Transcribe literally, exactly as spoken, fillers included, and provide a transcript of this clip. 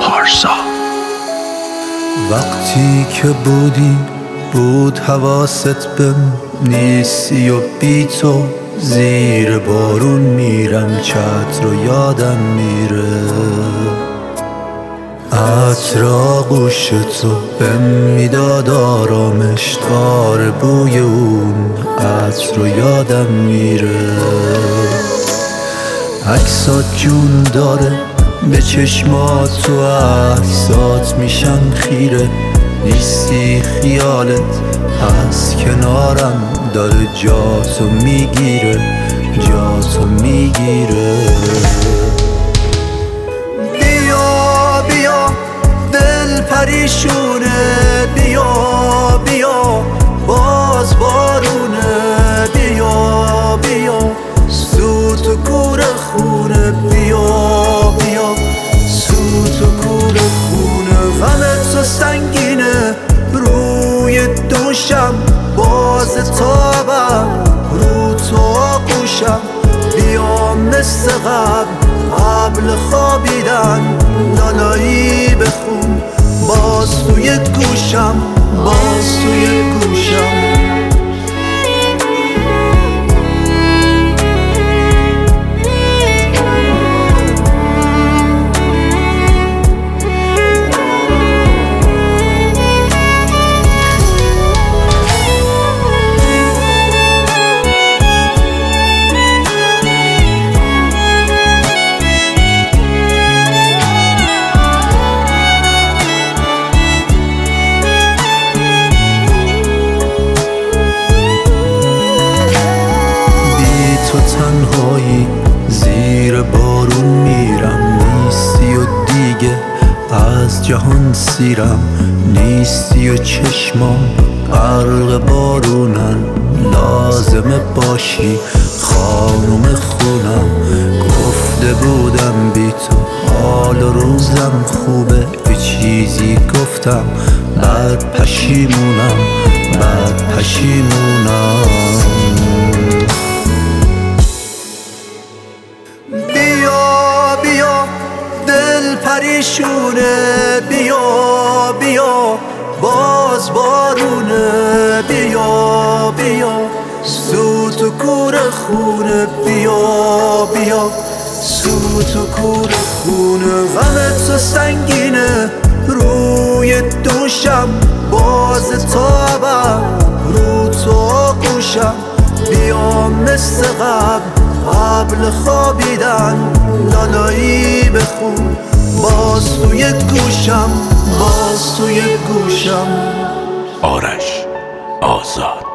پارسا. وقتی که بودی بود حواست بهم نیستی و بی تو زیر بارون میرم، چتر رو یادم میره، عطر آغوش تو بهم میداد آرامش، تار بوی اون عطر رو یادم میره. عکسات جون داره به چشمات، تو عکسات میشم خیره، نیستی خیالت از کنارم داره جاتو میگیره، جاتو میگیره. بیا بیا دل پریشونه، بیا بیا باز بارونه، بیا بیا سوت و کور خونه، بیا بیا سوت و کور خونه. غمت تو سنگینه روی دوشم، باز تابم رو تو آغوشم، بیا مثل قبل قبل خوابیدن لالایی بخون، باز توی گوشم، باز توی گوشم. تو تنهایی زیر بارون میرم، نیستی و دیگه از جهان سیرم، نیستی و چشمام غرق بارونن، لازمه باشی خانم خونم. گفته بودم بی تو حال و روزم خوبه، یه چیزی گفتم بعد پشیمونم، بعد پشیمونم. پریشونه بیا بیا باز بارونه، بیا بیا سوت و کور خونه، بیا بیا سوت و کور خونه. غمت تو سنگینه روی دوشم، باز تابم رو تو آغوشم، بیا مثل قبل قبل خوابیدن لالایی بخون، باز توی گوشم، باز توی گوشم. آرش آزاد.